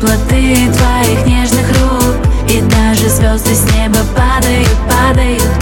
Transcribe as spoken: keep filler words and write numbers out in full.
теплоты твоих нежных рук. И даже звезды с неба падают, падают